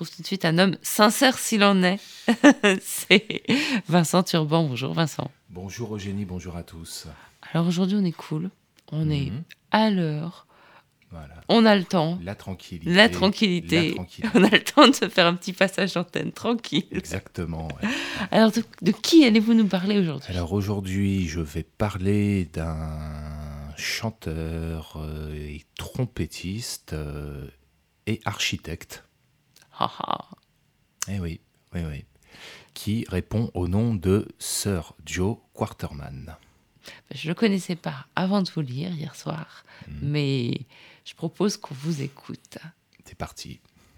retrouve tout de suite un homme sincère s'il en est. C'est Vincent Turban. Bonjour Vincent. Bonjour Eugénie, bonjour à tous. Alors aujourd'hui on est cool, on est à l'heure, Voilà. on a le temps. La tranquillité. On a le temps de se faire un petit passage d'antenne tranquille. Exactement. Ouais. Alors de qui allez-vous nous parler aujourd'hui ? Alors aujourd'hui, je vais parler d'un chanteur et trompettiste et architecte. Eh oui. Qui répond au nom de Sir Joe Quarterman. Je ne le connaissais pas avant de vous lire hier soir, mais je propose qu'on vous écoute. C'est parti.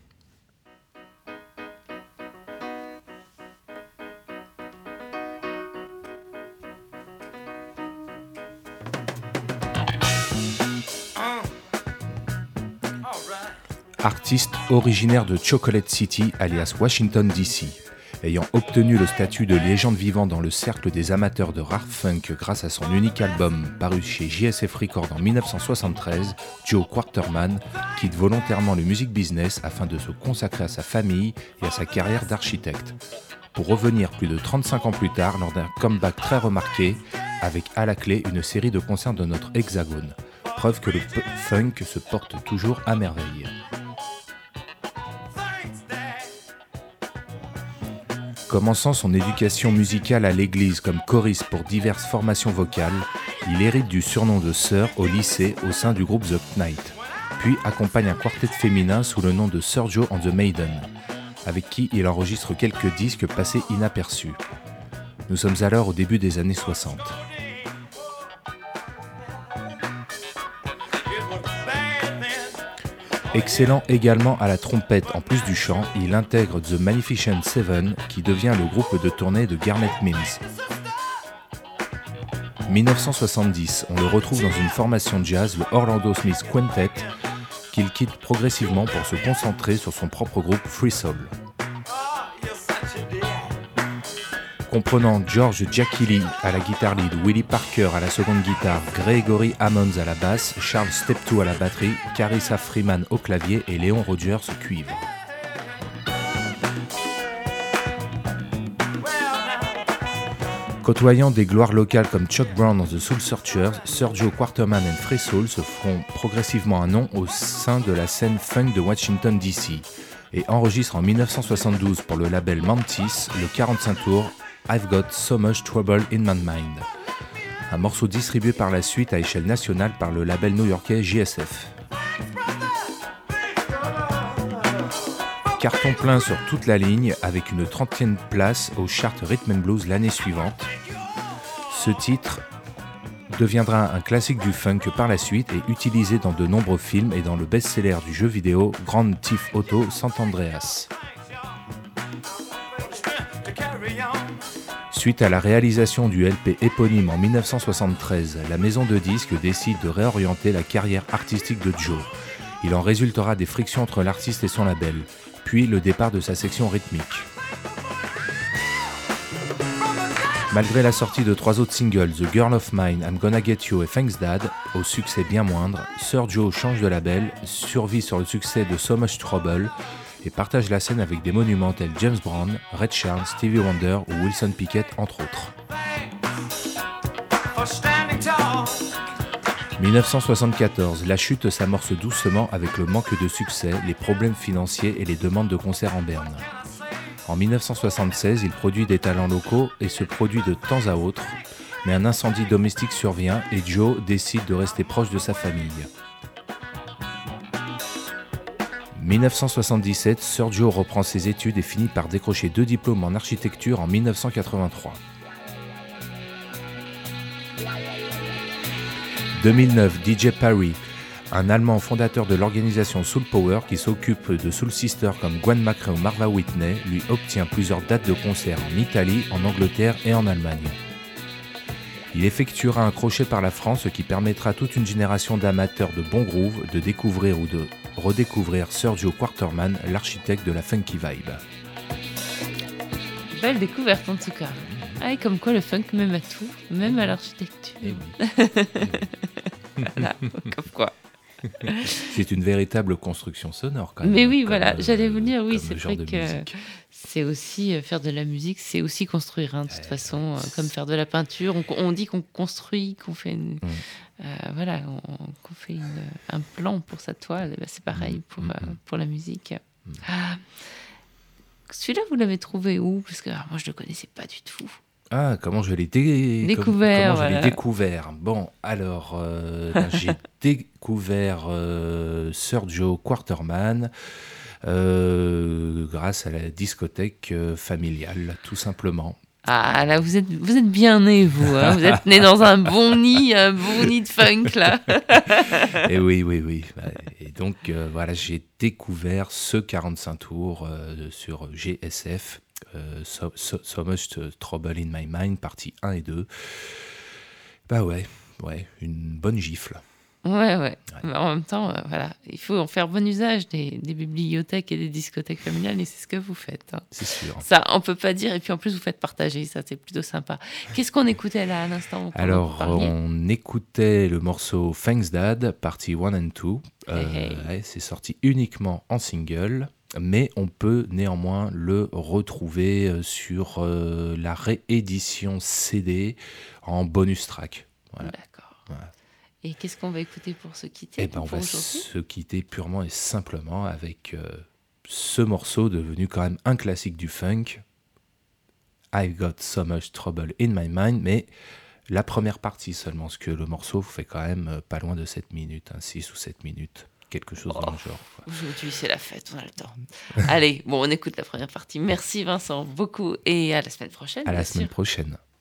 Artiste originaire de Chocolate City, alias Washington DC, ayant obtenu le statut de légende vivante dans le cercle des amateurs de rare funk grâce à son unique album paru chez JSF Records en 1973, Joe Quarterman quitte volontairement le music business afin de se consacrer à sa famille et à sa carrière d'architecte, pour revenir plus de 35 ans plus tard lors d'un comeback très remarqué, avec à la clé une série de concerts de notre hexagone, preuve que le funk se porte toujours à merveille. Commençant son éducation musicale à l'église comme choriste pour diverses formations vocales, il hérite du surnom de Sir au lycée au sein du groupe The Knight, puis accompagne un quartet féminin sous le nom de Sir Joe and the Maiden, avec qui il enregistre quelques disques passés inaperçus. Nous sommes alors au début des années 60. Excellent également à la trompette en plus du chant, il intègre The Magnificent Seven qui devient le groupe de tournée de Garnet Mills. 1970, on le retrouve dans une formation de jazz, le Orlando Smith Quintet, qu'il quitte progressivement pour se concentrer sur son propre groupe Free Soul. Comprenant George Giacchilli à la guitare lead, Willie Parker à la seconde guitare, Gregory Ammons à la basse, Charles Steptoe à la batterie, Carissa Freeman au clavier et Léon Rogers au cuivre. Côtoyant des gloires locales comme Chuck Brown dans The Soul Searchers, Sir Joe Quarterman and Free Soul se feront progressivement un nom au sein de la scène funk de Washington DC et enregistrent en 1972 pour le label Mantis le 45 tours I've Got So Much Trouble in My Mind, un morceau distribué par la suite à échelle nationale par le label new-yorkais JSF. Carton plein sur toute la ligne avec une 30e place au chart Rhythm and Blues l'année suivante. Ce titre deviendra un classique du funk par la suite et utilisé dans de nombreux films et dans le best-seller du jeu vidéo Grand Theft Auto San Andreas. Suite à la réalisation du LP éponyme en 1973, la maison de disques décide de réorienter la carrière artistique de Joe. Il en résultera des frictions entre l'artiste et son label, puis le départ de sa section rythmique. Malgré la sortie de 3 autres singles, The Girl of Mine, I'm Gonna Get You et Thanks Dad, au succès bien moindre, Sir Joe change de label, survit sur le succès de So Much Trouble et partage la scène avec des monuments tels James Brown, Ray Charles, Stevie Wonder ou Wilson Pickett entre autres. 1974, la chute s'amorce doucement avec le manque de succès, les problèmes financiers et les demandes de concerts en berne. En 1976, il produit des talents locaux et se produit de temps à autre, mais un incendie domestique survient et Joe décide de rester proche de sa famille. 1977, Sir Joe reprend ses études et finit par décrocher 2 diplômes en architecture en 1983. 2009, DJ Parry, un Allemand fondateur de l'organisation Soul Power qui s'occupe de Soul Sisters comme Gwen McRae ou Marva Whitney, lui obtient plusieurs dates de concert en Italie, en Angleterre et en Allemagne. Il effectuera un crochet par la France, ce qui permettra à toute une génération d'amateurs de bon groove de découvrir ou de redécouvrir Sir Joe Quarterman, l'architecte de la funky vibe. Belle découverte en tout cas. Ah, et comme quoi le funk même à tout, même à l'architecture. Eh oui. Voilà, comme quoi. C'est une véritable construction sonore, quand même. Mais oui, voilà, j'allais vous dire, oui, c'est genre vrai de que musique. c'est aussi faire de la musique, c'est aussi construire, hein, de toute façon, comme faire de la peinture. On dit qu'on construit, qu'on fait voilà, qu'on fait un plan pour sa toile. Et ben, c'est pareil pour la musique. Ah, celui-là, vous l'avez trouvé où? Parce que moi, je ne le connaissais pas du tout. Ah, comment je l'ai Découvert, comment je l'ai voilà. découvert? Bon, alors, j'ai découvert Sergio Quarterman grâce à la discothèque familiale, tout simplement. Ah, là, vous êtes bien né, vous. Hein. Vous êtes né dans un bon nid de funk, là. Et oui. Et donc, voilà, j'ai découvert ce 45 tours sur GSF, So Much Trouble in My Mind, partie 1 et 2. Bah ouais, une bonne gifle. Ouais. Mais en même temps, voilà, il faut en faire bon usage des bibliothèques et des discothèques familiales, et c'est ce que vous faites. Hein. C'est sûr. Ça, on peut pas dire. Et puis en plus, vous faites partager, ça, c'est plutôt sympa. Qu'est-ce qu'on écoutait là à l'instant? Alors, on écoutait le morceau Thanks Dad, partie 1 and 2. Ouais, c'est sorti uniquement en single, mais on peut néanmoins le retrouver sur la réédition CD en bonus track. Voilà. D'accord. Voilà. Et qu'est-ce qu'on va écouter pour se quitter? Eh ben, on va se quitter purement et simplement avec ce morceau devenu quand même un classique du funk. I've got so much trouble in my mind, mais la première partie seulement, parce que le morceau fait quand même pas loin de 7 minutes, 6 ou 7 minutes, quelque chose dans le genre. Aujourd'hui, c'est la fête, on a le temps. Allez, bon, on écoute la première partie. Merci Vincent, beaucoup, et à la semaine prochaine. À la semaine prochaine.